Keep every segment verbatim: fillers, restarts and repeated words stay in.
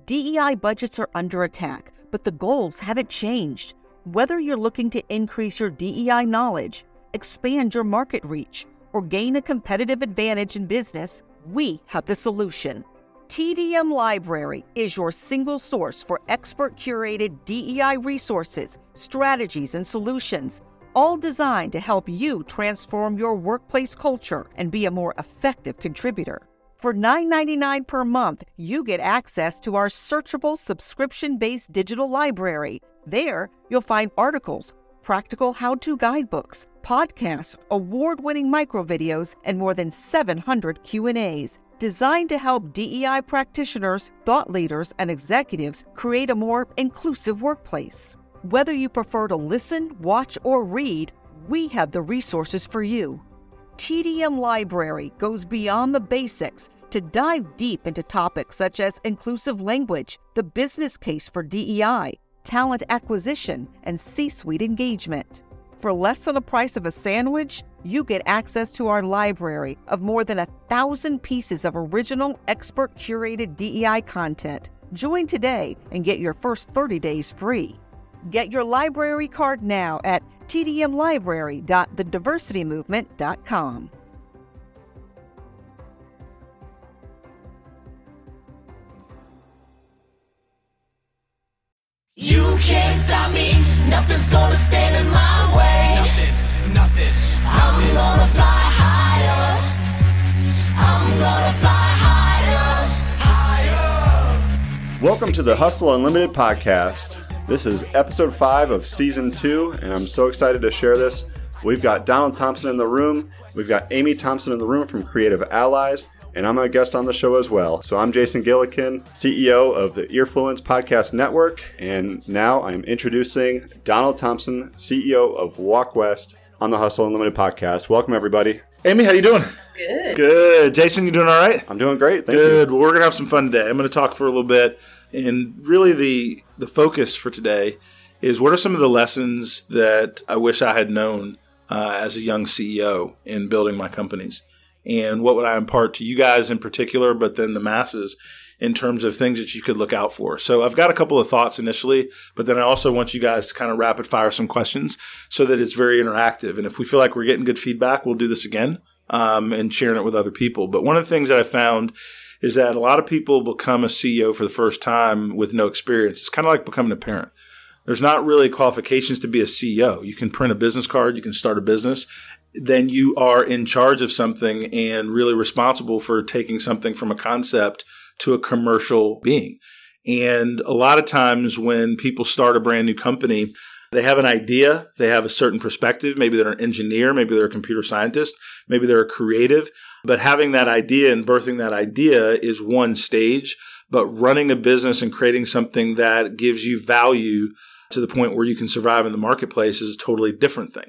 D E I budgets are under attack, but the goals haven't changed. Whether you're looking to increase your D E I knowledge, expand your market reach, or gain a competitive advantage in business, we have the solution. T D M Library is your single source for expert-curated D E I resources, strategies, and solutions, all designed to help you transform your workplace culture and be a more effective contributor. For nine ninety-nine per month, you get access to our searchable subscription-based digital library. There, you'll find articles, practical how-to guidebooks, podcasts, award-winning microvideos, and more than seven hundred Q and A's designed to help D E I practitioners, thought leaders, and executives create a more inclusive workplace. Whether you prefer to listen, watch, or read, we have the resources for you. T D M Library goes beyond the basics to dive deep into topics such as inclusive language, the business case for D E I, talent acquisition, and C-suite engagement. For less than the price of a sandwich, you get access to our library of more than a thousand pieces of original, expert-curated D E I content. Join today and get your first thirty days free. Get your library card now at t d m library dot the diversity movement dot com. You can't stop me, nothing's gonna stand in my way. Nothing, nothing. I'm gonna fly higher. I'm gonna fly higher. Higher. Welcome to the Hustle Unlimited podcast. This is episode five of season two, and I'm so excited to share this. We've got Donald Thompson in the room. We've got Amy Thompson in the room from Creative Allies, and I'm a guest on the show as well. So I'm Jason Gillikin, C E O of the Earfluence Podcast Network, and now I'm introducing Donald Thompson, C E O of Walk West on the Hustle Unlimited podcast. Welcome, everybody. Amy, how you doing? Good. Good. Jason, you doing all right? I'm doing great. Thank Good. you. Well, we're going to have some fun today. I'm going to talk for a little bit. And really the the focus for today is what are some of the lessons that I wish I had known uh, as a young C E O in building my companies? And what would I impart to you guys in particular, but then the masses in terms of things that you could look out for? So I've got a couple of thoughts initially, but then I also want you guys to kind of rapid fire some questions so that it's very interactive. And if we feel like we're getting good feedback, we'll do this again um, and sharing it with other people. But one of the things that I found is that a lot of people become a C E O for the first time with no experience. It's kind of like becoming a parent. There's not really qualifications to be a C E O. You can print a business card, you can start a business, then you are in charge of something and really responsible for taking something from a concept to a commercial being. And a lot of times when people start a brand new company, they have an idea, they have a certain perspective. Maybe they're an engineer, maybe they're a computer scientist, maybe they're a creative. But having that idea and birthing that idea is one stage. But running a business and creating something that gives you value to the point where you can survive in the marketplace is a totally different thing.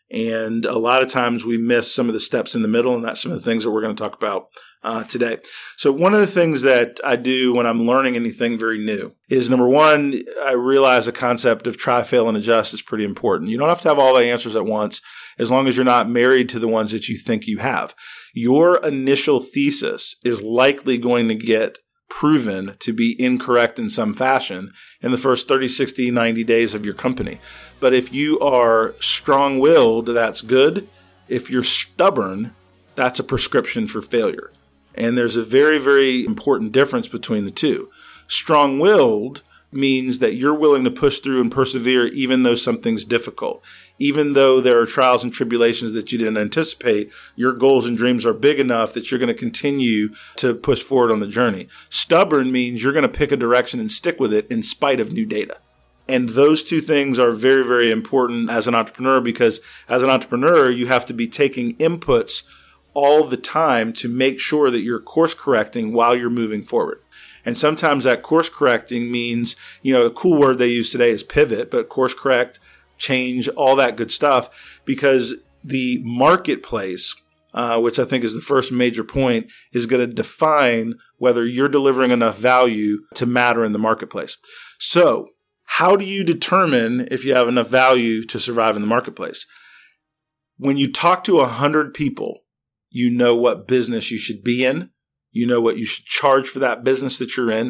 And a lot of times we miss some of the steps in the middle, and that's some of the things that we're going to talk about uh, today. So one of the things that I do when I'm learning anything very new is, number one, I realize the concept of try, fail, and adjust is pretty important. You don't have to have all the answers at once as long as you're not married to the ones that you think you have. Your initial thesis is likely going to get proven to be incorrect in some fashion in the first thirty, sixty, ninety days of your company. But if you are strong-willed, that's good. If you're stubborn, that's a prescription for failure. And there's a very, very important difference between the two. Strong-willed means that you're willing to push through and persevere even though something's difficult. Even though there are trials and tribulations that you didn't anticipate, your goals and dreams are big enough that you're going to continue to push forward on the journey. Stubborn means you're going to pick a direction and stick with it in spite of new data. And those two things are very, very important as an entrepreneur, because as an entrepreneur, you have to be taking inputs all the time to make sure that you're course correcting while you're moving forward. And sometimes that course correcting means, you know, a cool word they use today is pivot, but course correct, change, all that good stuff, because the marketplace, uh, which I think is the first major point, is going to define whether you're delivering enough value to matter in the marketplace. So how do you determine if you have enough value to survive in the marketplace? When you talk to a hundred people, you know what business you should be in. You know what you should charge for that business that you're in,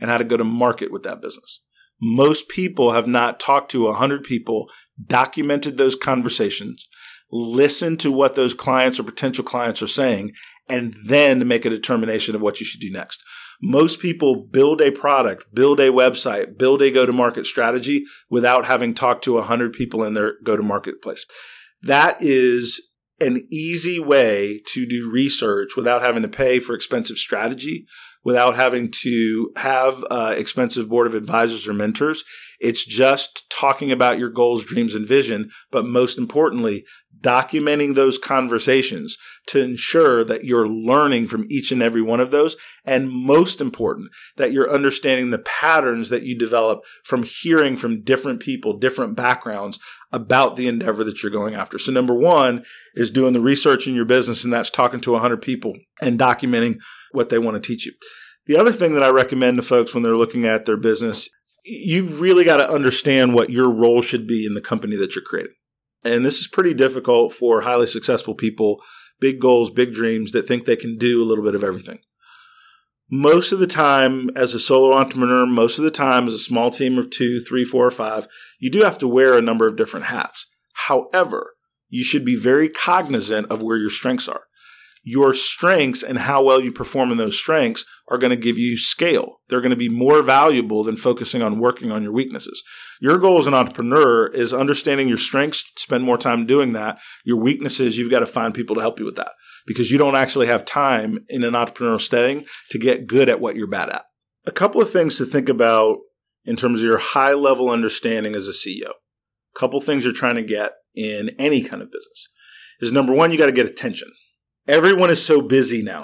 and how to go to market with that business. Most people have not talked to one hundred people, documented those conversations, listened to what those clients or potential clients are saying, and then make a determination of what you should do next. Most people build a product, build a website, build a go-to-market strategy without having talked to one hundred people in their go-to-market place. That is an easy way to do research without having to pay for expensive strategy, without having to have uh, expensive board of advisors or mentors. It's just talking about your goals, dreams, and vision, but most importantly, documenting those conversations to ensure that you're learning from each and every one of those. And most important, that you're understanding the patterns that you develop from hearing from different people, different backgrounds about the endeavor that you're going after. So number one is doing the research in your business, and that's talking to one hundred people and documenting what they want to teach you. The other thing that I recommend to folks when they're looking at their business, you've really got to understand what your role should be in the company that you're creating. And this is pretty difficult for highly successful people, big goals, big dreams that think they can do a little bit of everything. Most of the time as a solo entrepreneur, most of the time as a small team of two, three, four, or five, you do have to wear a number of different hats. However, you should be very cognizant of where your strengths are. Your strengths and how well you perform in those strengths are going to give you scale. They're going to be more valuable than focusing on working on your weaknesses. Your goal as an entrepreneur is understanding your strengths, spend more time doing that. Your weaknesses, you've got to find people to help you with that because you don't actually have time in an entrepreneurial setting to get good at what you're bad at. A couple of things to think about in terms of your high-level understanding as a C E O. A couple things you're trying to get in any kind of business is number one, you got to get attention. Everyone is so busy now.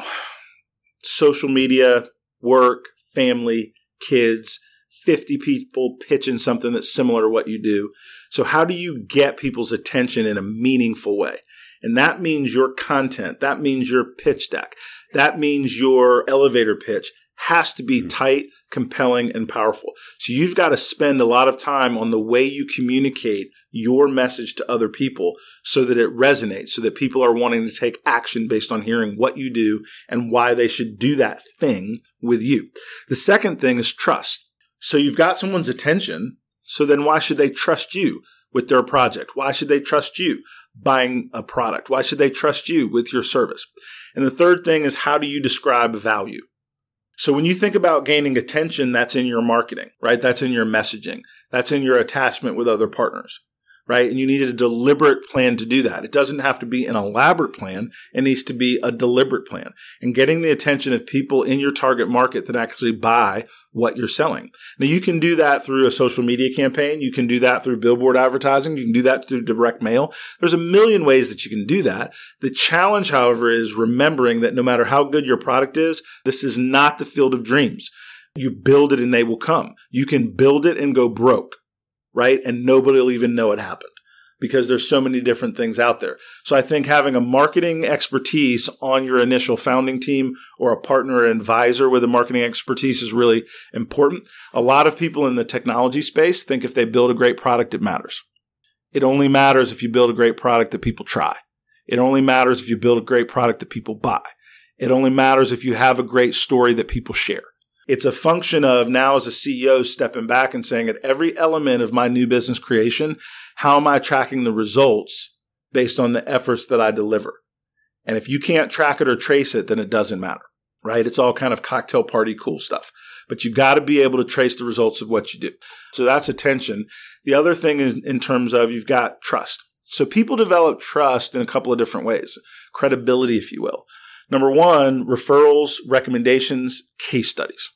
Social media, work, family, kids, fifty people pitching something that's similar to what you do. So how do you get people's attention in a meaningful way? And that means your content. That means your pitch deck. That means your elevator pitch has to be tight, compelling, and powerful. So you've got to spend a lot of time on the way you communicate your message to other people so that it resonates, so that people are wanting to take action based on hearing what you do and why they should do that thing with you. The second thing is trust. So you've got someone's attention, so then why should they trust you with their project? Why should they trust you buying a product? Why should they trust you with your service? And the third thing is, how do you describe value? So when you think about gaining attention, that's in your marketing, right? That's in your messaging. That's in your attachment with other partners, right? And you need a deliberate plan to do that. It doesn't have to be an elaborate plan. It needs to be a deliberate plan. And getting the attention of people in your target market that actually buy what you're selling. Now, you can do that through a social media campaign. You can do that through billboard advertising. You can do that through direct mail. There's a million ways that you can do that. The challenge, however, is remembering that no matter how good your product is, this is not the field of dreams. You build it and they will come. You can build it and go broke, right? And nobody will even know it happened because there's so many different things out there. So I think having a marketing expertise on your initial founding team or a partner or advisor with a marketing expertise is really important. A lot of people in the technology space think if they build a great product, it matters. It only matters if you build a great product that people try. It only matters if you build a great product that people buy. It only matters if you have a great story that people share. It's a function of now as a C E O stepping back and saying at every element of my new business creation, how am I tracking the results based on the efforts that I deliver? And if you can't track it or trace it, then it doesn't matter, right? It's all kind of cocktail party cool stuff. But you got to be able to trace the results of what you do. So that's attention. The other thing is in terms of you've got trust. So people develop trust in a couple of different ways. Credibility, if you will. Number one, referrals, recommendations, case studies.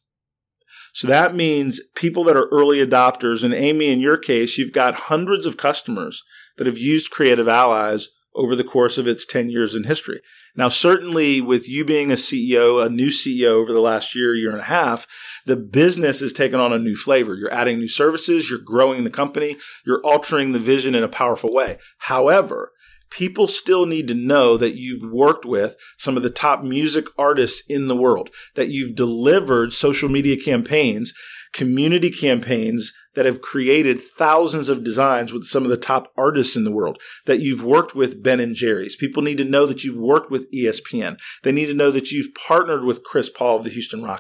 So that means people that are early adopters, and Amy, in your case, you've got hundreds of customers that have used Creative Allies over the course of its ten years in history. Now, certainly with you being a C E O, a new C E O over the last year, year and a half, the business has taken on a new flavor. You're adding new services, you're growing the company, you're altering the vision in a powerful way. However, people still need to know that you've worked with some of the top music artists in the world, that you've delivered social media campaigns, community campaigns that have created thousands of designs with some of the top artists in the world, that you've worked with Ben and Jerry's. People need to know that you've worked with E S P N. They need to know that you've partnered with Chris Paul of the Houston Rockets.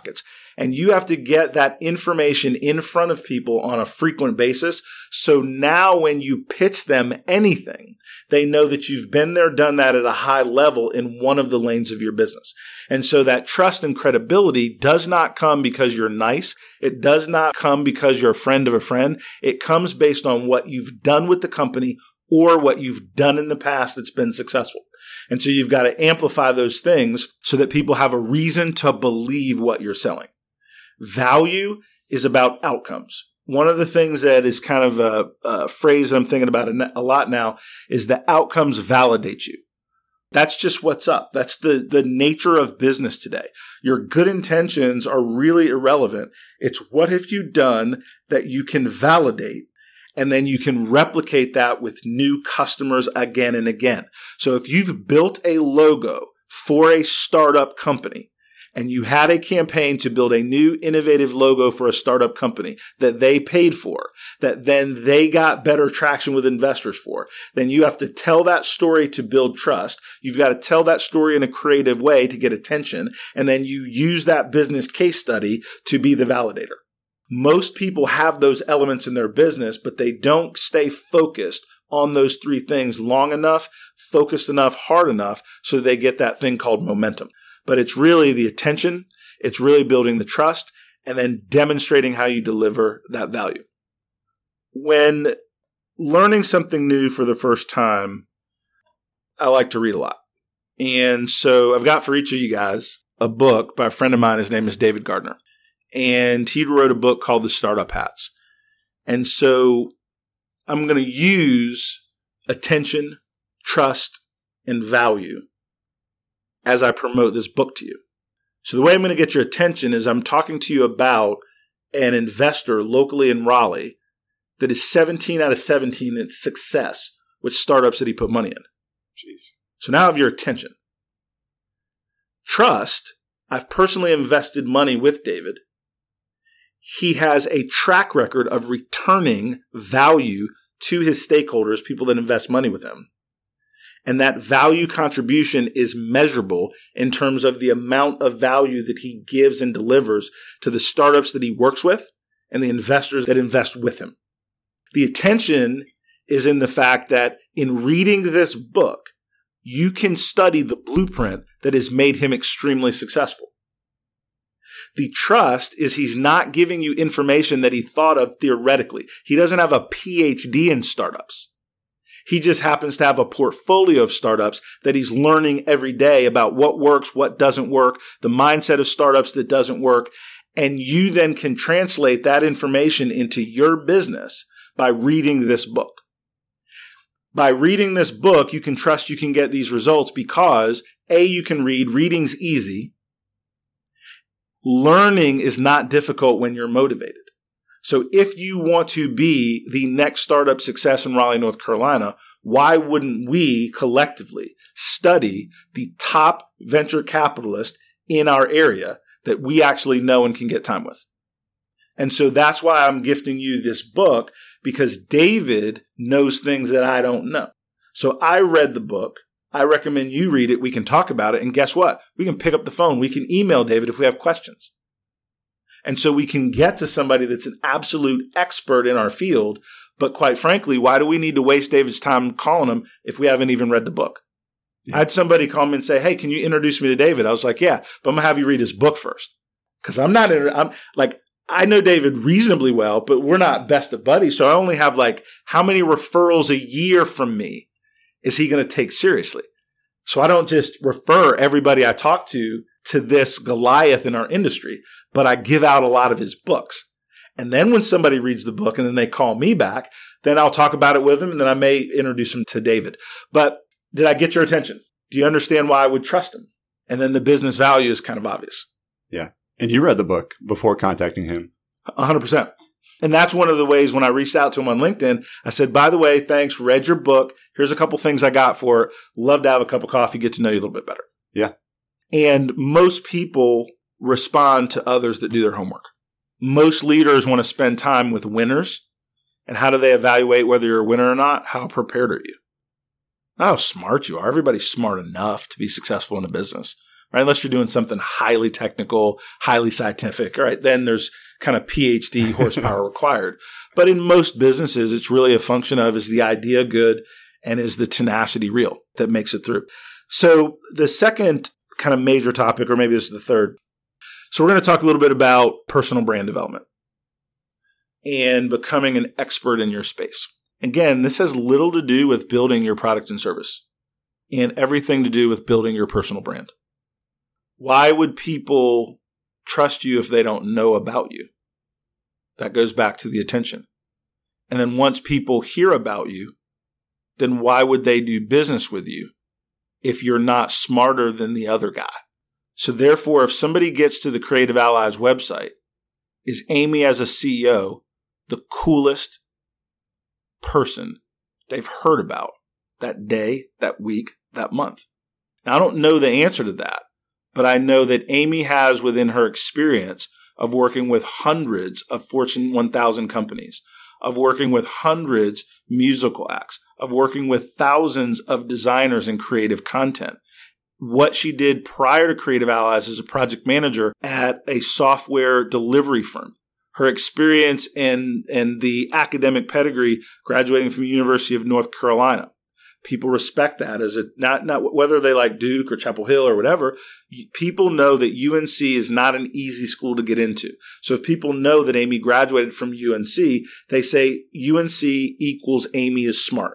And you have to get that information in front of people on a frequent basis. So now when you pitch them anything, they know that you've been there, done that at a high level in one of the lanes of your business. And so that trust and credibility does not come because you're nice. It does not come because you're a friend of a friend. It comes based on what you've done with the company or what you've done in the past that's been successful. And so you've got to amplify those things so that people have a reason to believe what you're selling. Value is about outcomes. One of the things that is kind of a, a phrase I'm thinking about a lot now is that outcomes validate you. That's just what's up. That's the, the nature of business today. Your good intentions are really irrelevant. It's what have you done that you can validate, and then you can replicate that with new customers again and again. So if you've built a logo for a startup company, and you had a campaign to build a new innovative logo for a startup company that they paid for, that then they got better traction with investors for, then you have to tell that story to build trust. You've got to tell that story in a creative way to get attention. And then you use that business case study to be the validator. Most people have those elements in their business, but they don't stay focused on those three things long enough, focused enough, hard enough, so they get that thing called momentum. But it's really the attention, it's really building the trust, and then demonstrating how you deliver that value. When learning something new for the first time, I like to read a lot. And so I've got for each of you guys a book by a friend of mine. His name is David Gardner. And he wrote a book called The Startup Hats. And so I'm going to use attention, trust, and value as I promote this book to you. So the way I'm going to get your attention is I'm talking to you about an investor locally in Raleigh that is seventeen out of seventeen in success with startups that he put money in. Jeez. So now I have your attention. Trust, I've personally invested money with David. He has a track record of returning value to his stakeholders, people that invest money with him. And that value contribution is measurable in terms of the amount of value that he gives and delivers to the startups that he works with and the investors that invest with him. The attention is in the fact that in reading this book, you can study the blueprint that has made him extremely successful. The trust is he's not giving you information that he thought of theoretically. He doesn't have a P H D in startups. He just happens to have a portfolio of startups that he's learning every day about what works, what doesn't work, the mindset of startups that doesn't work. And you then can translate that information into your business by reading this book. By reading this book, you can trust you can get these results because A, you can read. Reading's easy. Learning is not difficult when you're motivated. So if you want to be the next startup success in Raleigh, North Carolina, why wouldn't we collectively study the top venture capitalist in our area that we actually know and can get time with? And so that's why I'm gifting you this book, because David knows things that I don't know. So I read the book. I recommend you read it. We can talk about it. And guess what? We can pick up the phone. We can email David if we have questions. And so we can get to somebody that's an absolute expert in our field. But quite frankly, why do we need to waste David's time calling him if we haven't even read the book? Yeah. I had somebody call me and say, hey, can you introduce me to David? I was like, yeah, but I'm going to have you read his book first. Because I'm not, inter- I'm like, I know David reasonably well, but we're not best of buddies. So I only have like, how many referrals a year from me is he going to take seriously? So I don't just refer everybody I talk to to this Goliath in our industry, but I give out a lot of his books. And then when somebody reads the book and then they call me back, then I'll talk about it with them and then I may introduce them to David. But did I get your attention? Do you understand why I would trust him? And then the business value is kind of obvious. Yeah. And you read the book before contacting him. one hundred percent. And that's one of the ways when I reached out to him on LinkedIn, I said, by the way, thanks, read your book. Here's a couple things I got for it. Love to have a cup of coffee, get to know you a little bit better. Yeah. And most people respond to others that do their homework. Most leaders want to spend time with winners. And how do they evaluate whether you're a winner or not? How prepared are you? Not how smart you are. Everybody's smart enough to be successful in a business. right? Unless you're doing something highly technical, highly scientific, right? Then there's kind of P H D horsepower required. But in most businesses, it's really a function of, is the idea good and is the tenacity real that makes it through? So the second kind of major topic, or maybe this is the third. So we're going to talk a little bit about personal brand development and becoming an expert in your space. Again, this has little to do with building your product and service and everything to do with building your personal brand. Why would people trust you if they don't know about you? That goes back to the attention. And then once people hear about you, then why would they do business with you if you're not smarter than the other guy? So therefore, if somebody gets to the Creative Allies website, is Amy as a C E O the coolest person they've heard about that day, that week, that month? Now, I don't know the answer to that, but I know that Amy has within her experience of working with hundreds of Fortune one thousand companies, of working with hundreds musical acts, of working with thousands of designers and creative content. What she did prior to Creative Allies as a project manager at a software delivery firm. Her experience in, in the academic pedigree graduating from the University of North Carolina. People respect that as a, not, not whether they like Duke or Chapel Hill or whatever. People know that U N C is not an easy school to get into. So if people know that Amy graduated from U N C, they say U N C equals Amy is smart.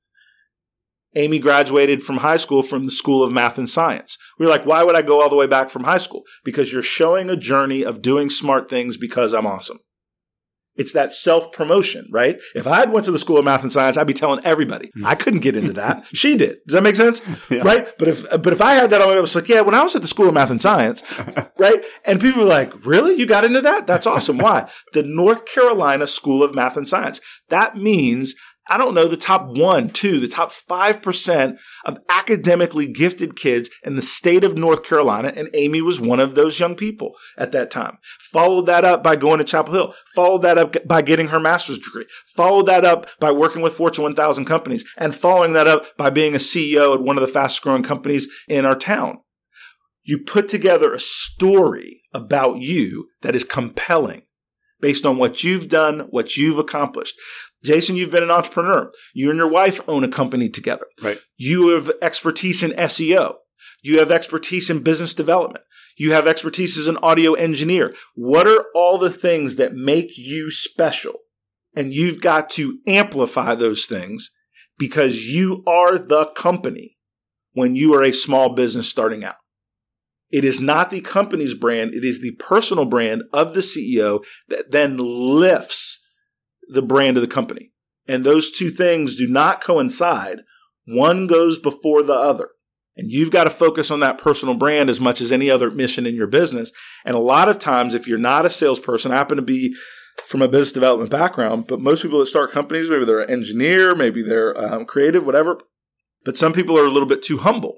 Amy graduated from high school from the School of Math and Science. We were like, why would I go all the way back from high school? Because you're showing a journey of doing smart things because I'm awesome. It's that self-promotion, right? If I had went to the School of Math and Science, I'd be telling everybody. I couldn't get into that. She did. Does that make sense? Yeah. Right? But if but if I had that, I was like, yeah, when I was at the School of Math and Science, right? And people were like, really? You got into that? That's awesome. Why? The North Carolina School of Math and Science. That means, I don't know, the top one, two, the top five percent of academically gifted kids in the state of North Carolina. And Amy was one of those young people at that time. Followed that up by going to Chapel Hill. Followed that up by getting her master's degree. Followed that up by working with Fortune one thousand companies. And following that up by being a C E O at one of the fastest growing companies in our town. You put together a story about you that is compelling based on what you've done, what you've accomplished. Jason, you've been an entrepreneur. You and your wife own a company together. Right. You have expertise in S E O. You have expertise in business development. You have expertise as an audio engineer. What are all the things that make you special? And you've got to amplify those things because you are the company when you are a small business starting out. It is not the company's brand. It is the personal brand of the C E O that then lifts the brand of the company. And those two things do not coincide. One goes before the other. And you've got to focus on that personal brand as much as any other mission in your business. And a lot of times, if you're not a salesperson, I happen to be from a business development background, but most people that start companies, maybe they're an engineer, maybe they're um, creative, whatever. But some people are a little bit too humble.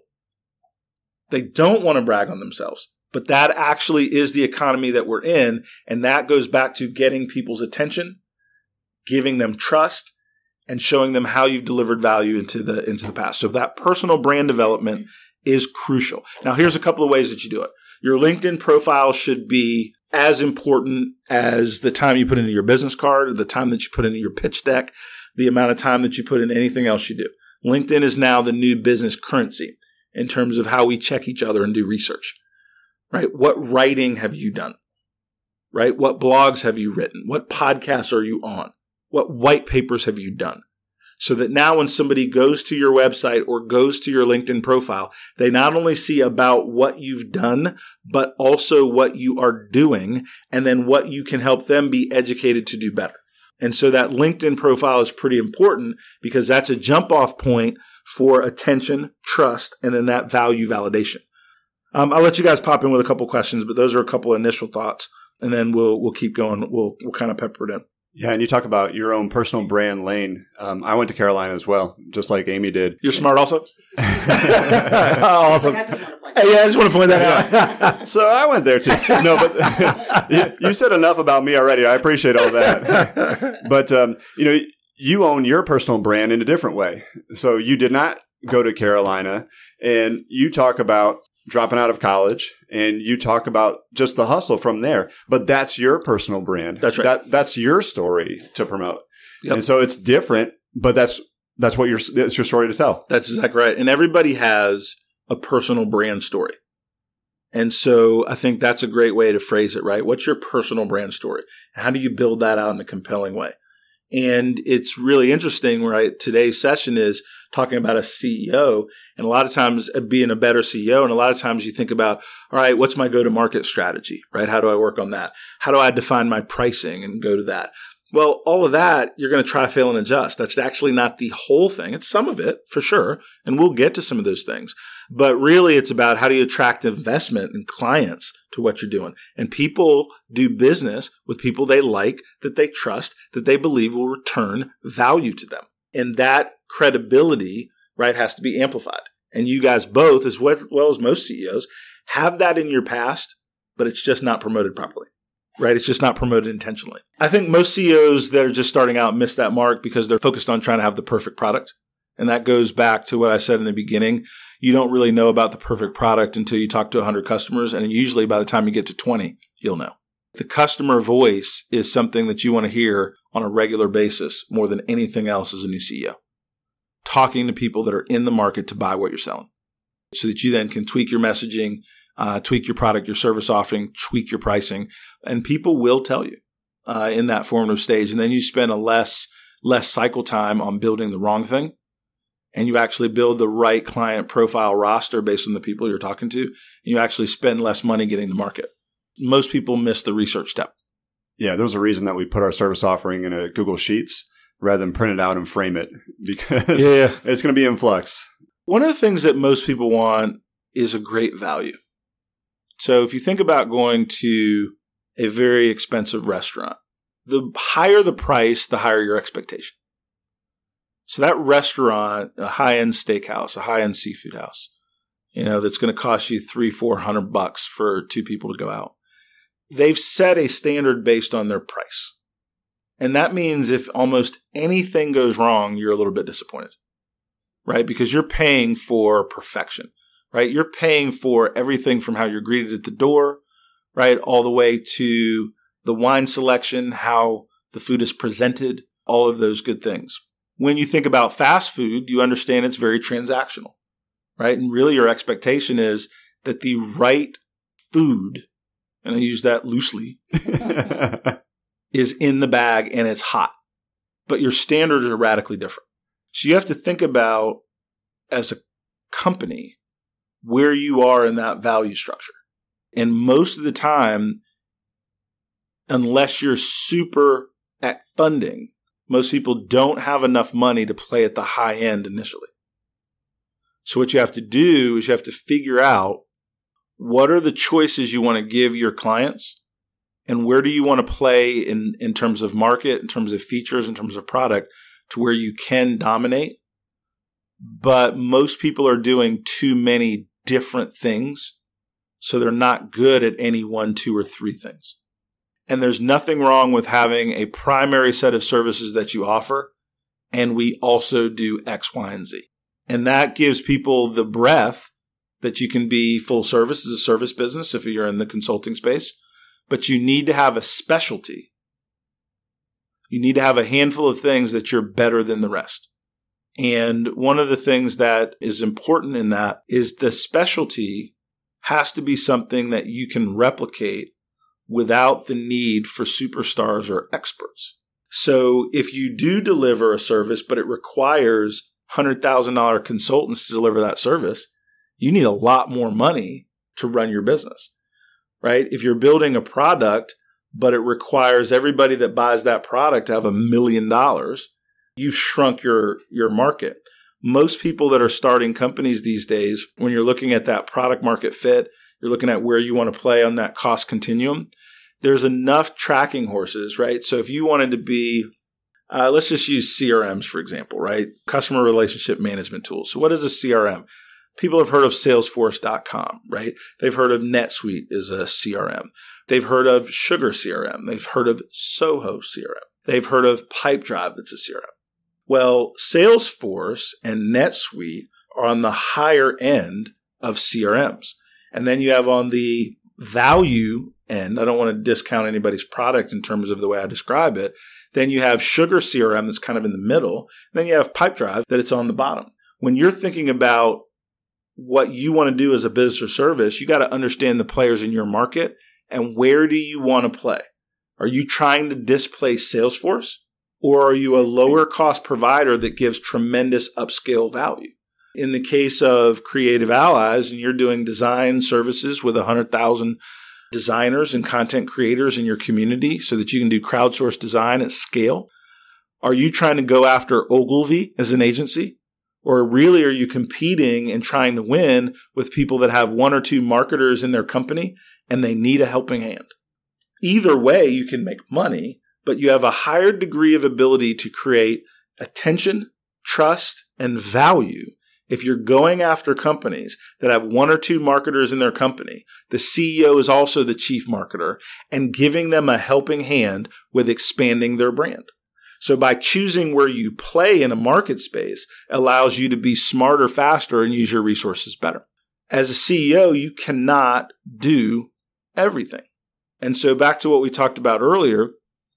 They don't want to brag on themselves. But that actually is the economy that we're in. And that goes back to getting people's attention, giving them trust, and showing them how you've delivered value into the into the past. So that personal brand development is crucial. Now, here's a couple of ways that you do it. Your LinkedIn profile should be as important as the time you put into your business card, or the time that you put into your pitch deck, the amount of time that you put in anything else you do. LinkedIn is now the new business currency in terms of how we check each other and do research, right? What writing have you done, right? What blogs have you written? What podcasts are you on? What white papers have you done? So that now when somebody goes to your website or goes to your LinkedIn profile, they not only see about what you've done, but also what you are doing, and then what you can help them be educated to do better. And so that LinkedIn profile is pretty important because that's a jump off point for attention, trust, and then that value validation. Um, I'll let you guys pop in with a couple questions, but those are a couple initial thoughts, and then we'll we'll keep going. We'll we'll kind of pepper it in. Yeah, and you talk about your own personal brand lane. Um, I went to Carolina as well, just like Amy did. You're smart also? Awesome. Hey, yeah, I just want to point that out. So I went there too. No, but you, you said enough about me already. I appreciate all that. But, um, you know, you own your personal brand in a different way. So you did not go to Carolina, and you talk about dropping out of college, and you talk about just the hustle from there. But that's your personal brand. That's right. That, that's your story to promote. Yep. And so it's different, but that's that's what your that's your story to tell. That's exactly right. And everybody has a personal brand story. And so I think that's a great way to phrase it, right? What's your personal brand story? How do you build that out in a compelling way? And it's really interesting, right? Today's session is talking about a C E O, and a lot of times being a better C E O. And a lot of times you think about, all right, what's my go-to-market strategy, right? How do I work on that? How do I define my pricing and go to that? Well, all of that, you're going to try, fail, and adjust. That's actually not the whole thing. It's some of it, for sure. And we'll get to some of those things. But really, it's about how do you attract investment and clients to what you're doing. And people do business with people they like, that they trust, that they believe will return value to them. And that credibility, right, has to be amplified. And you guys both, as well as most C E Os, have that in your past, but it's just not promoted properly. Right? It's just not promoted intentionally. I think most C E Os that are just starting out miss that mark because they're focused on trying to have the perfect product. And that goes back to what I said in the beginning. You don't really know about the perfect product until you talk to one hundred customers. And usually by the time you get to twenty, you'll know. The customer voice is something that you want to hear on a regular basis more than anything else as a new C E O. Talking to people that are in the market to buy what you're selling so that you then can tweak your messaging, Uh, tweak your product, your service offering, tweak your pricing, and people will tell you uh, in that formative stage. And then you spend a less less cycle time on building the wrong thing, and you actually build the right client profile roster based on the people you're talking to, and you actually spend less money getting to market. Most people miss the research step. Yeah, there's a reason that we put our service offering in a Google Sheets rather than print it out and frame it, because yeah. It's going to be in flux. One of the things that most people want is a great value. So if you think about going to a very expensive restaurant, the higher the price, the higher your expectation. So that restaurant, a high-end steakhouse, a high-end seafood house, you know, that's going to cost you three, four hundred bucks for two people to go out. They've set a standard based on their price. And that means if almost anything goes wrong, you're a little bit disappointed, right? Because you're paying for perfection. Right? You're paying for everything from how you're greeted at the door, right? All the way to the wine selection, how the food is presented, all of those good things. When you think about fast food, you understand it's very transactional, right? And really your expectation is that the right food, and I use that loosely, is in the bag and it's hot. But your standards are radically different. So you have to think about, as a company, where you are in that value structure. And most of the time, unless you're super at funding, most people don't have enough money to play at the high end initially. So what you have to do is you have to figure out what are the choices you want to give your clients, and where do you want to play in, in terms of market, in terms of features, in terms of product, to where you can dominate. But most people are doing too many different things, so they're not good at any one, two, or three things. And there's nothing wrong with having a primary set of services that you offer, and we also do X, Y, and Z. And that gives people the breadth that you can be full service as a service business if you're in the consulting space, but you need to have a specialty. You need to have a handful of things that you're better than the rest. And one of the things that is important in that is the specialty has to be something that you can replicate without the need for superstars or experts. So if you do deliver a service, but it requires one hundred thousand dollars consultants to deliver that service, you need a lot more money to run your business, right? If you're building a product, but it requires everybody that buys that product to have a million dollars, you've shrunk your, your market. Most people that are starting companies these days, when you're looking at that product market fit, you're looking at where you want to play on that cost continuum, there's enough tracking horses, right? So if you wanted to be, uh, let's just use C R Ms, for example, right? Customer relationship management tools. So what is a C R M? People have heard of Salesforce dot com, right? They've heard of NetSuite as a C R M. They've heard of Sugar C R M. They've heard of Soho C R M. They've heard of Pipedrive that's a C R M. Well, Salesforce and NetSuite are on the higher end of C R Ms. And then you have on the value end, I don't want to discount anybody's product in terms of the way I describe it. Then you have Sugar C R M that's kind of in the middle. Then you have Pipedrive that it's on the bottom. When you're thinking about what you want to do as a business or service, you got to understand the players in your market and where do you want to play? Are you trying to displace Salesforce, or are you a lower cost provider that gives tremendous upscale value? In the case of Creative Allies, and you're doing design services with one hundred thousand designers and content creators in your community so that you can do crowdsourced design at scale, are you trying to go after Ogilvy as an agency? Or really are you competing and trying to win with people that have one or two marketers in their company and they need a helping hand? Either way, you can make money, but you have a higher degree of ability to create attention, trust, and value if you're going after companies that have one or two marketers in their company. The C E O is also the chief marketer, and giving them a helping hand with expanding their brand. So by choosing where you play in a market space allows you to be smarter, faster, and use your resources better. As a C E O, you cannot do everything. And so back to what we talked about earlier,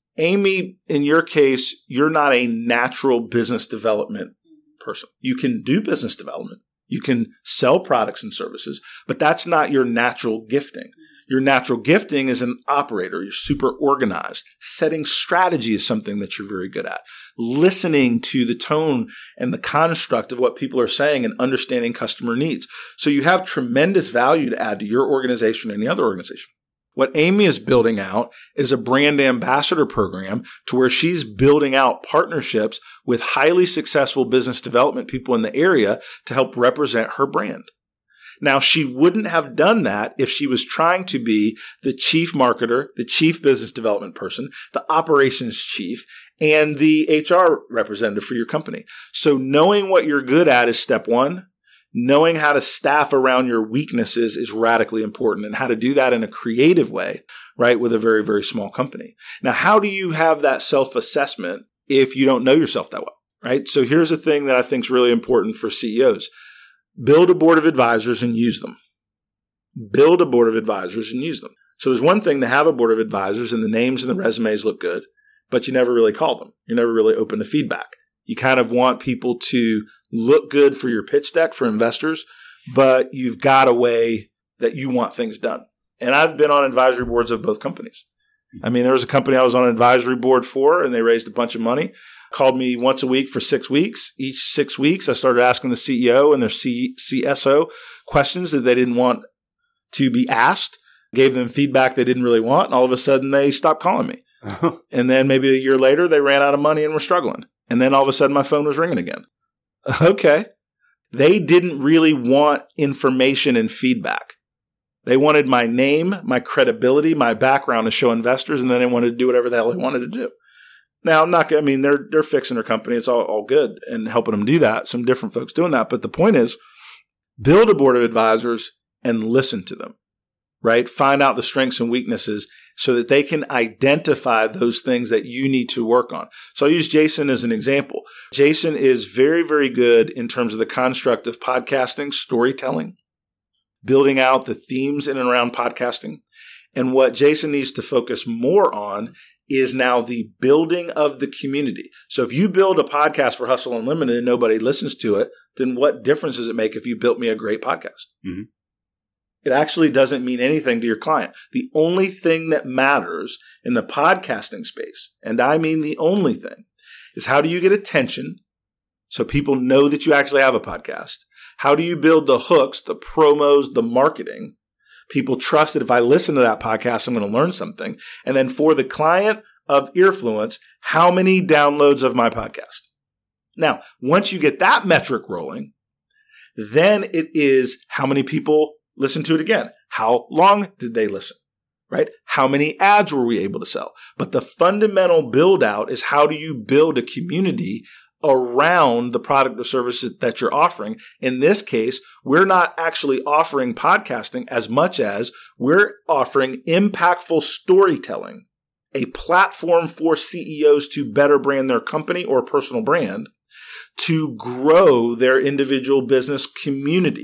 Amy, in your case, you're not a natural business development person. You can do business development. You can sell products and services, but that's not your natural gifting. Your natural gifting is an operator. You're super organized. Setting strategy is something that you're very good at. Listening to the tone and the construct of what people are saying and understanding customer needs. So you have tremendous value to add to your organization and any other organization. What Amy is building out is a brand ambassador program to where she's building out partnerships with highly successful business development people in the area to help represent her brand. Now, she wouldn't have done that if she was trying to be the chief marketer, the chief business development person, the operations chief, and the H R representative for your company. So knowing what you're good at is step one. Knowing how to staff around your weaknesses is radically important, and how to do that in a creative way, right, with a very, very small company. Now, how do you have that self-assessment if you don't know yourself that well, right? So here's a thing that I think is really important for C E Os. Build a board of advisors and use them. Build a board of advisors and use them. So there's one thing to have a board of advisors and the names and the resumes look good, but you never really call them. You're never really open to feedback. You kind of want people to look good for your pitch deck for investors, but you've got a way that you want things done. And I've been on advisory boards of both companies. I mean, there was a company I was on an advisory board for, and they raised a bunch of money, called me once a week for six weeks. Each six weeks, I started asking the C E O and their C- CSO questions that they didn't want to be asked, gave them feedback they didn't really want, and all of a sudden they stopped calling me. And then maybe a year later, they ran out of money and were struggling. And then all of a sudden, my phone was ringing again. Okay. They didn't really want information and feedback. They wanted my name, my credibility, my background to show investors, and then they wanted to do whatever the hell they wanted to do. Now, I'm not. I mean, they're they're fixing their company. It's all, all good and helping them do that. Some different folks doing that. But the point is, build a board of advisors and listen to them, right? Find out the strengths and weaknesses so that they can identify those things that you need to work on. So I'll use Jason as an example. Jason is very, very good in terms of the construct of podcasting, storytelling, building out the themes in and around podcasting. And what Jason needs to focus more on is now the building of the community. So if you build a podcast for Hustle Unlimited and nobody listens to it, then what difference does it make if you built me a great podcast? Mm-hmm. It actually doesn't mean anything to your client. The only thing that matters in the podcasting space, and I mean the only thing, is how do you get attention so people know that you actually have a podcast? How do you build the hooks, the promos, the marketing? People trust that if I listen to that podcast, I'm going to learn something. And then for the client of Earfluence, how many downloads of my podcast? Now, once you get that metric rolling, then it is how many people listen to it again. How long did they listen, right? How many ads were we able to sell? But the fundamental build out is how do you build a community around the product or service that you're offering? In this case, we're not actually offering podcasting as much as we're offering impactful storytelling, a platform for C E Os to better brand their company or personal brand, to grow their individual business community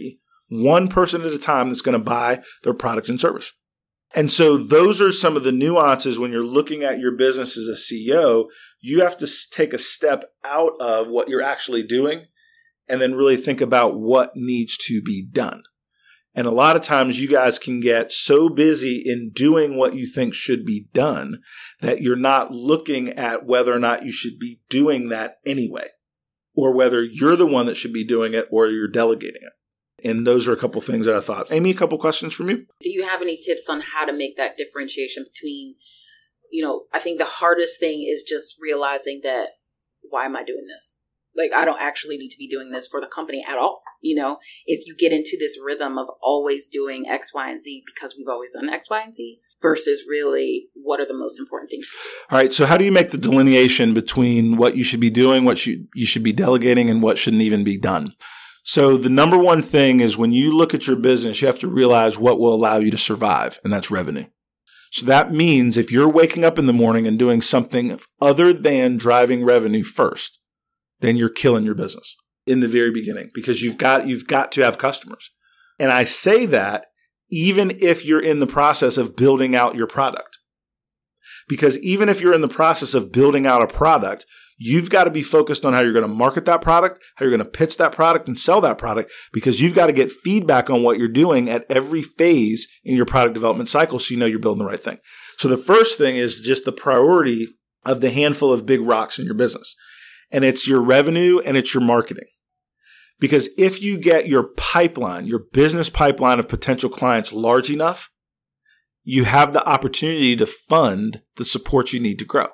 one person at a time that's going to buy their product and service. And so those are some of the nuances when you're looking at your business as a C E O. You have to take a step out of what you're actually doing and then really think about what needs to be done. And a lot of times you guys can get so busy in doing what you think should be done that you're not looking at whether or not you should be doing that anyway, or whether you're the one that should be doing it or you're delegating it. And those are a couple things that I thought. Amy, a couple questions from you? Do you have any tips on how to make that differentiation between, you know, I think the hardest thing is just realizing that, why am I doing this? Like, I don't actually need to be doing this for the company at all. You know, if you get into this rhythm of always doing X, Y, and Z because we've always done X, Y, and Z versus really what are the most important things to do. All right. So how do you make the delineation between what you should be doing, what you, you should be delegating, and what shouldn't even be done? So the number one thing is when you look at your business, you have to realize what will allow you to survive, and that's revenue. So that means if you're waking up in the morning and doing something other than driving revenue first, then you're killing your business in the very beginning because you've got you've got to have customers. And I say that even if you're in the process of building out your product. Because even if you're in the process of building out a product, you've got to be focused on how you're going to market that product, how you're going to pitch that product and sell that product, because you've got to get feedback on what you're doing at every phase in your product development cycle so you know you're building the right thing. So the first thing is just the priority of the handful of big rocks in your business. And it's your revenue and it's your marketing. Because if you get your pipeline, your business pipeline of potential clients large enough, you have the opportunity to fund the support you need to grow.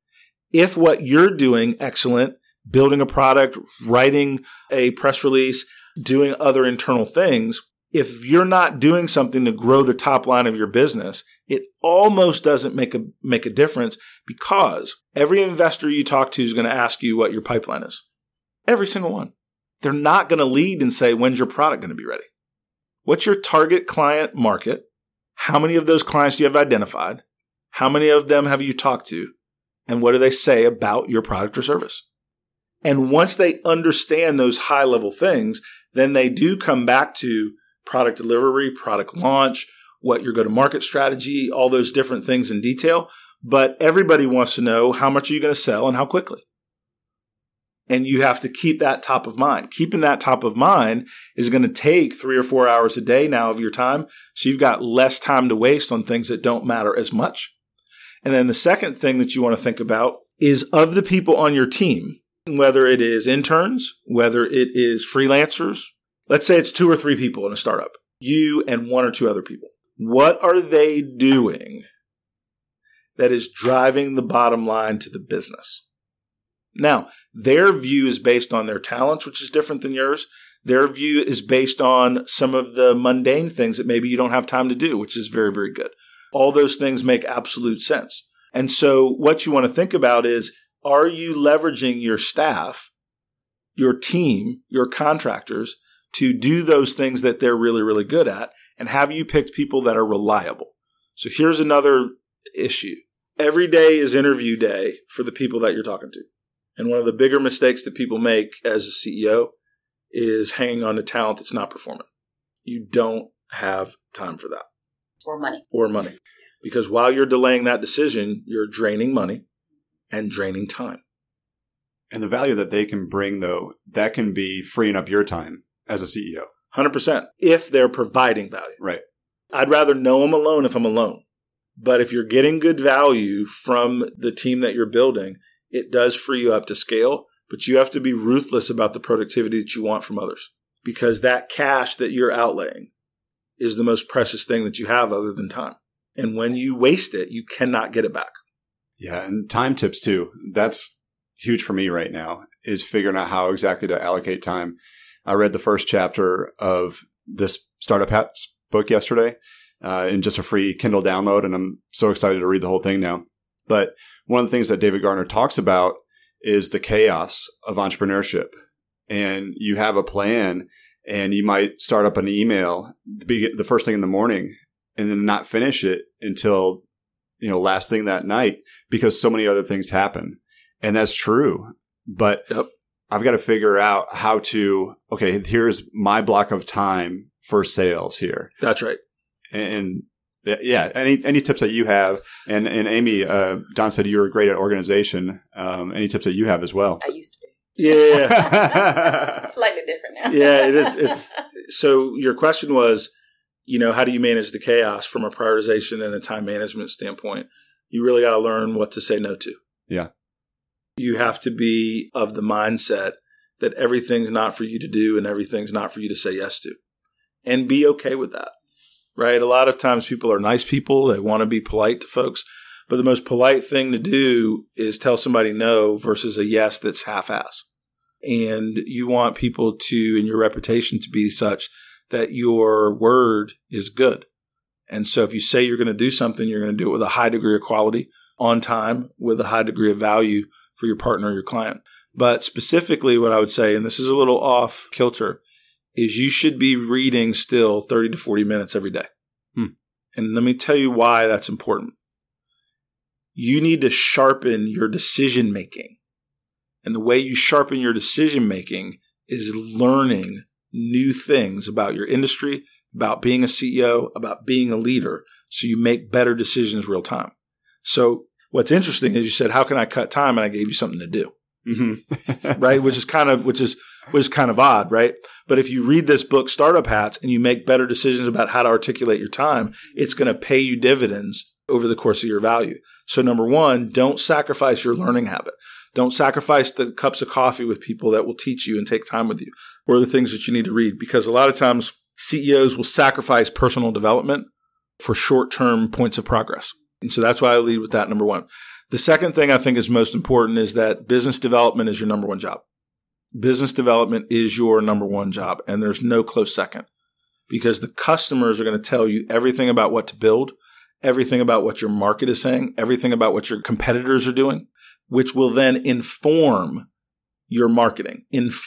If what you're doing, excellent, building a product, writing a press release, doing other internal things, if you're not doing something to grow the top line of your business, it almost doesn't make a make a difference because every investor you talk to is going to ask you what your pipeline is. Every single one. They're not going to lead and say, when's your product going to be ready? What's your target client market? How many of those clients do you have identified? How many of them have you talked to? And what do they say about your product or service? And once they understand those high level things, then they do come back to product delivery, product launch, what your go-to-market strategy, all those different things in detail. But everybody wants to know how much are you going to sell and how quickly. And you have to keep that top of mind. Keeping that top of mind is going to take three or four hours a day now of your time. So you've got less time to waste on things that don't matter as much. And then the second thing that you want to think about is of the people on your team, whether it is interns, whether it is freelancers. Let's say it's two or three people in a startup, you and one or two other people. What are they doing that is driving the bottom line to the business? Now, their view is based on their talents, which is different than yours. Their view is based on some of the mundane things that maybe you don't have time to do, which is very, very good. All those things make absolute sense. And so what you want to think about is, are you leveraging your staff, your team, your contractors to do those things that they're really, really good at? And have you picked people that are reliable? So here's another issue. Every day is interview day for the people that you're talking to. And one of the bigger mistakes that people make as a C E O is hanging on to talent that's not performing. You don't have time for that. Or money. Or money. Because while you're delaying that decision, you're draining money and draining time. And the value that they can bring, though, that can be freeing up your time as a C E O. one hundred percent. If they're providing value. Right. I'd rather know I'm alone if I'm alone. But if you're getting good value from the team that you're building, it does free you up to scale. But you have to be ruthless about the productivity that you want from others. Because that cash that you're outlaying is the most precious thing that you have other than time. And when you waste it, you cannot get it back. Yeah, and time tips too. That's huge for me right now, is figuring out how exactly to allocate time. I read the first chapter of this Startup Hats book yesterday uh, in just a free Kindle download, and I'm so excited to read the whole thing now. But one of the things that David Gardner talks about is the chaos of entrepreneurship. And you have a plan, and you might start up an email the first thing in the morning and then not finish it until, you know, last thing that night because so many other things happen. And that's true. But yep. I've got to figure out how to, okay, here's my block of time for sales here. That's right. And, and yeah, any any tips that you have? And and Amy, uh, Don said you were great at organization. Um, any tips that you have as well? I used to be. Yeah. Slightly different now. Yeah, it is. It's so your question was, you know, how do you manage the chaos from a prioritization and a time management standpoint? You really got to learn what to say no to. Yeah. You have to be of the mindset that everything's not for you to do and everything's not for you to say yes to. And be okay with that, right? A lot of times people are nice people. They want to be polite to folks. But the most polite thing to do is tell somebody no versus a yes that's half-ass. And you want people to, and your reputation to be such that your word is good. And so if you say you're going to do something, you're going to do it with a high degree of quality, on time, with a high degree of value for your partner or your client. But specifically what I would say, and this is a little off kilter, is you should be reading still thirty to forty minutes every day. Hmm. And let me tell you why that's important. You need to sharpen your decision making. And the way you sharpen your decision making is learning new things about your industry, about being a C E O, about being a leader, so you make better decisions real time. So what's interesting is you said, how can I cut time? And I gave you something to do. Mm-hmm. Right? Which is kind of, which is, which is kind of odd, right? But if you read this book, Startup Hats, and you make better decisions about how to articulate your time, it's going to pay you dividends over the course of your value. So number one, don't sacrifice your learning habit. Don't sacrifice the cups of coffee with people that will teach you and take time with you, or the things that you need to read. Because a lot of times C E Os will sacrifice personal development for short-term points of progress. And so that's why I lead with that, number one. The second thing I think is most important is that business development is your number one job. Business development is your number one job, and there's no close second, because the customers are going to tell you everything about what to build, everything about what your market is saying, everything about what your competitors are doing, which will then inform your marketing,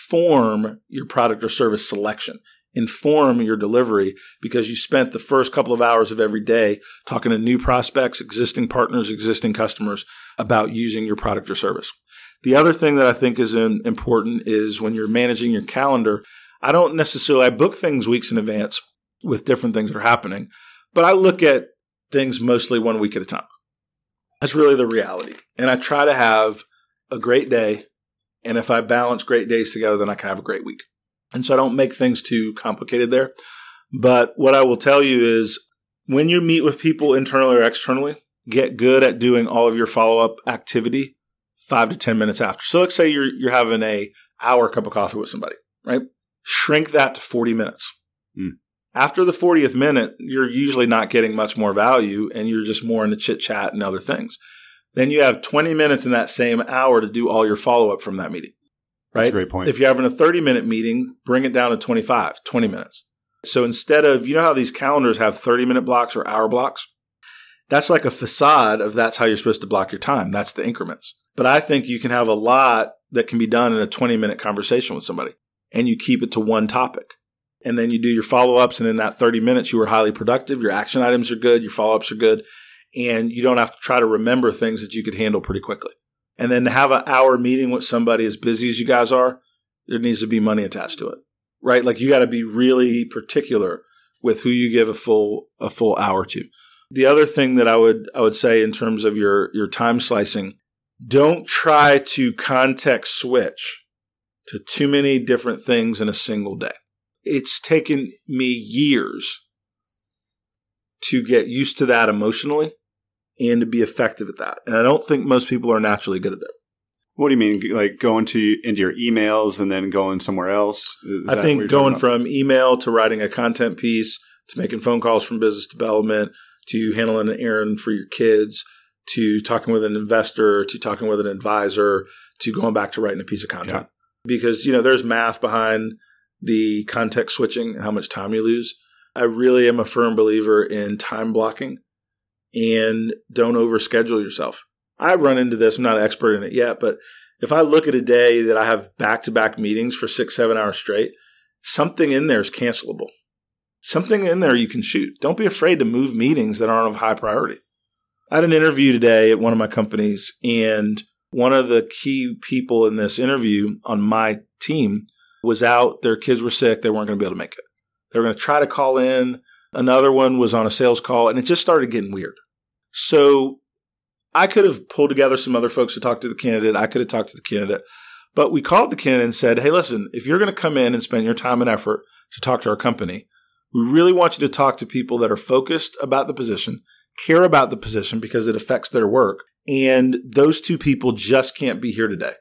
inform your product or service selection, inform your delivery, because you spent the first couple of hours of every day talking to new prospects, existing partners, existing customers about using your product or service. The other thing that I think is important is when you're managing your calendar, I don't necessarily, I book things weeks in advance with different things that are happening, but I look at things mostly one week at a time. That's really the reality. And I try to have a great day. And if I balance great days together, then I can have a great week. And so I don't make things too complicated there. But what I will tell you is when you meet with people internally or externally, get good at doing all of your follow-up activity five to ten minutes after. So let's say you're you're having a hour cup of coffee with somebody, right? Shrink that to forty minutes. Mm. After the fortieth minute, you're usually not getting much more value, and you're just more into chit-chat and other things. Then you have twenty minutes in that same hour to do all your follow-up from that meeting, right? That's a great point. If you're having a thirty-minute meeting, bring it down to twenty-five, twenty minutes. So instead of, you know how these calendars have thirty-minute blocks or hour blocks? That's like a facade of that's how you're supposed to block your time. That's the increments. But I think you can have a lot that can be done in a twenty-minute conversation with somebody, and you keep it to one topic. And then you do your follow-ups, and in that thirty minutes, you were highly productive. Your action items are good. Your follow-ups are good. And you don't have to try to remember things that you could handle pretty quickly. And then to have an hour meeting with somebody as busy as you guys are, there needs to be money attached to it, right? Like you got to be really particular with who you give a full a full hour to. The other thing that I would I would say in terms of your your time slicing, don't try to context switch to too many different things in a single day. It's taken me years to get used to that emotionally and to be effective at that. And I don't think most people are naturally good at it. What do you mean? Like going to into your emails and then going somewhere else? Is I think going from email to writing a content piece to making phone calls from business development to handling an errand for your kids to talking with an investor to talking with an advisor to going back to writing a piece of content. Yeah. Because, you know, there's math behind the context switching and how much time you lose. I really am a firm believer in time blocking and don't overschedule yourself. I run into this. I'm not an expert in it yet, but if I look at a day that I have back-to-back meetings for six, seven hours straight, something in there is cancelable. Something in there you can shoot. Don't be afraid to move meetings that aren't of high priority. I had an interview today at one of my companies, and one of the key people in this interview on my team was out. Their kids were sick. They weren't going to be able to make it. They were going to try to call in. Another one was on a sales call, and it just started getting weird. So I could have pulled together some other folks to talk to the candidate. I could have talked to the candidate. But we called the candidate and said, hey, listen, if you're going to come in and spend your time and effort to talk to our company, we really want you to talk to people that are focused about the position, care about the position because it affects their work. And those two people just can't be here today.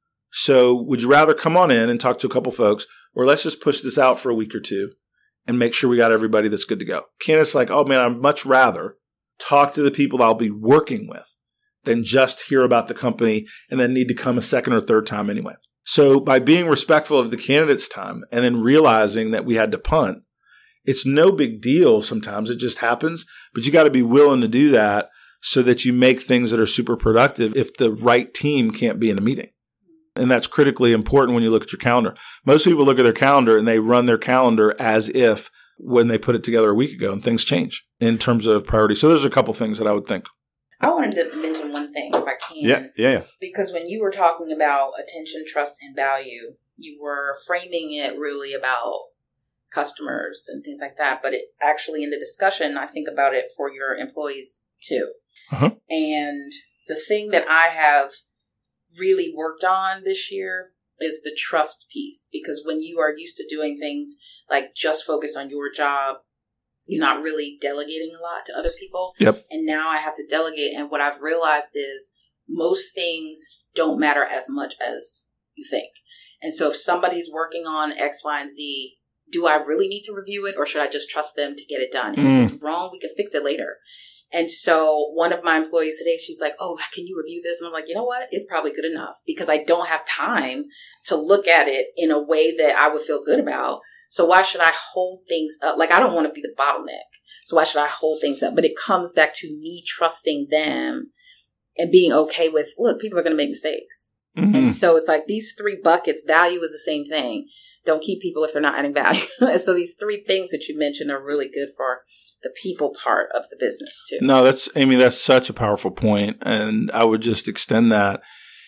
So would you rather come on in and talk to a couple folks, or let's just push this out for a week or two and make sure we got everybody that's good to go? Candidate's like, oh man, I'd much rather talk to the people that I'll be working with than just hear about the company and then need to come a second or third time anyway. So by being respectful of the candidate's time and then realizing that we had to punt, it's no big deal sometimes. It just happens. But you got to be willing to do that so that you make things that are super productive if the right team can't be in a meeting. And that's critically important when you look at your calendar. Most people look at their calendar and they run their calendar as if when they put it together a week ago, and things change in terms of priority. So there's a couple things that I would think. I wanted to mention one thing, if I can. Yeah, yeah, yeah. Because when you were talking about attention, trust, and value, you were framing it really about customers and things like that. But it actually, in the discussion, I think about it for your employees too. Uh-huh. And the thing that I have really worked on this year is the trust piece. Because when you are used to doing things like just focus on your job, you're not really delegating a lot to other people. Yep. And now I have to delegate. And what I've realized is most things don't matter as much as you think. And so if somebody's working on X, Y, and Z, do I really need to review it, or should I just trust them to get it done? And Mm. if it's wrong, we can fix it later. And so one of my employees today, she's like, oh, can you review this? And I'm like, you know what? It's probably good enough because I don't have time to look at it in a way that I would feel good about. So why should I hold things up? Like, I don't want to be the bottleneck. So why should I hold things up? But it comes back to me trusting them and being okay with, look, people are going to make mistakes. Mm-hmm. And so it's like these three buckets, value is the same thing. Don't keep people if they're not adding value. And so these three things that you mentioned are really good for the people part of the business too. No, that's, Amy, that's such a powerful point. And I would just extend that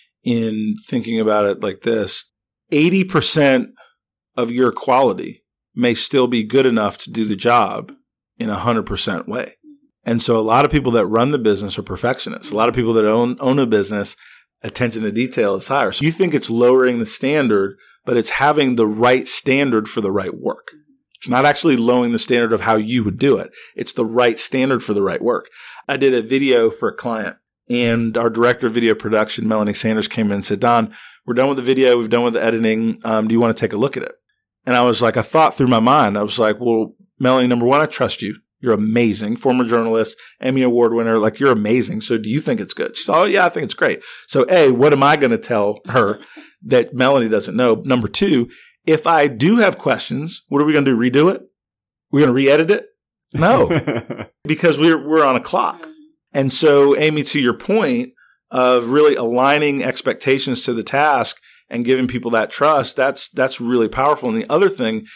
in thinking about it like this. eighty percent of your quality may still be good enough to do the job in a one hundred percent way. And so a lot of people that run the business are perfectionists. A lot of people that own own a business, attention to detail is higher. So you think it's lowering the standard, but it's having the right standard for the right work. It's not actually lowering the standard of how you would do it. It's the right standard for the right work. I did a video for a client, and our director of video production, Melanie Sanders, came in and said, Don, we're done with the video. We've done with the editing. Um, do you want to take a look at it? And I was like, I thought through my mind, I was like, well, Melanie, number one, I trust you. You're amazing. Former journalist, Emmy Award winner. Like, you're amazing. So do you think it's good? She said, oh, yeah, I think it's great. So A, what am I going to tell her that Melanie doesn't know? Number two, if I do have questions, what are we going to do? Redo it? We're going to re-edit it? No, because we're, we're on a clock. And so, Amy, to your point of really aligning expectations to the task and giving people that trust, that's that's really powerful. And the other thing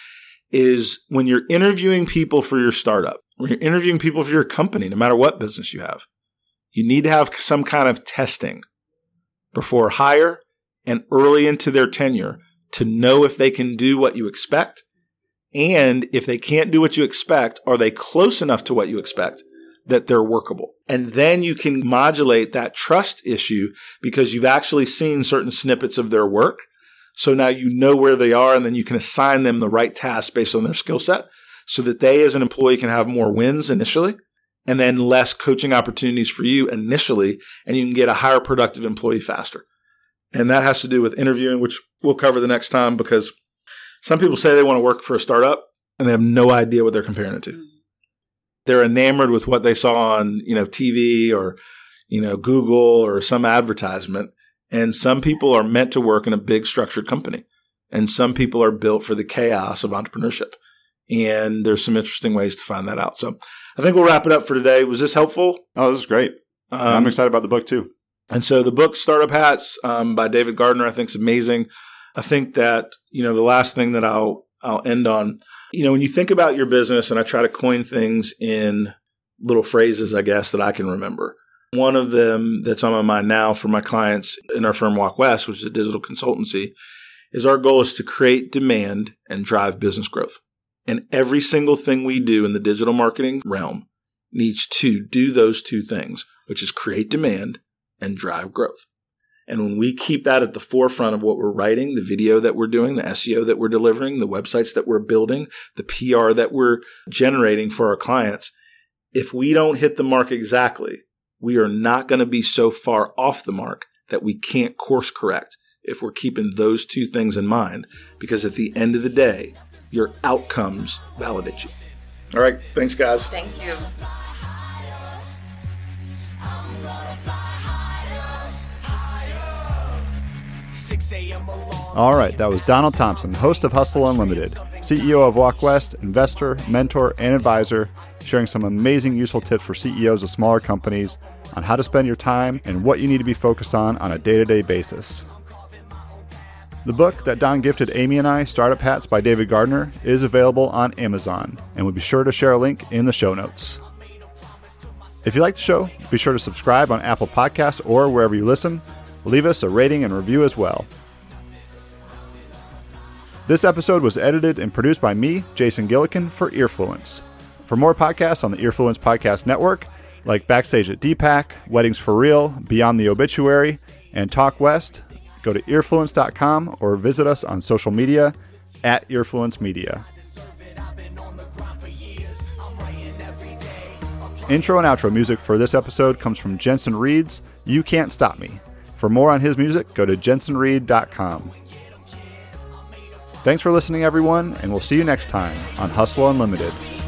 is when you're interviewing people for your startup, when you're interviewing people for your company, no matter what business you have, you need to have some kind of testing before hire and early into their tenure to know if they can do what you expect. And if they can't do what you expect, are they close enough to what you expect that they're workable? And then you can modulate that trust issue because you've actually seen certain snippets of their work. So now you know where they are, and then you can assign them the right tasks based on their skill set so that they as an employee can have more wins initially and then less coaching opportunities for you initially, and you can get a higher productive employee faster. And that has to do with interviewing, which we'll cover the next time, because some people say they want to work for a startup and they have no idea what they're comparing it to. Mm-hmm. They're enamored with what they saw on, you know, T V or, you know, Google or some advertisement. And some people are meant to work in a big structured company. And some people are built for the chaos of entrepreneurship. And there's some interesting ways to find that out. So I think we'll wrap it up for today. Was this helpful? Oh, this is great. Um, I'm excited about the book too. And so the book Startup Hats um, by David Gardner, I think is amazing. I think that, you know, the last thing that I'll I'll end on, you know, when you think about your business, and I try to coin things in little phrases, I guess, that I can remember. One of them that's on my mind now for my clients in our firm Walk West, which is a digital consultancy, is our goal is to create demand and drive business growth. And every single thing we do in the digital marketing realm needs to do those two things, which is create demand and drive growth. And when we keep that at the forefront of what we're writing, the video that we're doing, the S E O that we're delivering, the websites that we're building, the P R that we're generating for our clients, if we don't hit the mark exactly, we are not going to be so far off the mark that we can't course correct if we're keeping those two things in mind. Because at the end of the day, your outcomes validate you. All right. Thanks, guys. Thank you. All right, that was Donald Thompson, host of Hustle Unlimited, C E O of Walk West, investor, mentor, and advisor, sharing some amazing useful tips for C E Os of smaller companies on how to spend your time and what you need to be focused on on a day-to-day basis. The book that Don gifted Amy and I, Startup Hats by David Gardner, is available on Amazon, and we'll be sure to share a link in the show notes. If you like the show, be sure to subscribe on Apple Podcasts or wherever you listen. Leave us a rating and review as well. This episode was edited and produced by me, Jason Gillikin, for Earfluence. For more podcasts on the Earfluence Podcast Network, like Backstage at D PAC, Weddings for Real, Beyond the Obituary, and Talk West, go to earfluence dot com or visit us on social media at Earfluence Media. Intro and outro music for this episode comes from Jensen Reed's You Can't Stop Me. For more on his music, go to jensen reed dot com. Thanks for listening, everyone, and we'll see you next time on Hustle Unlimited.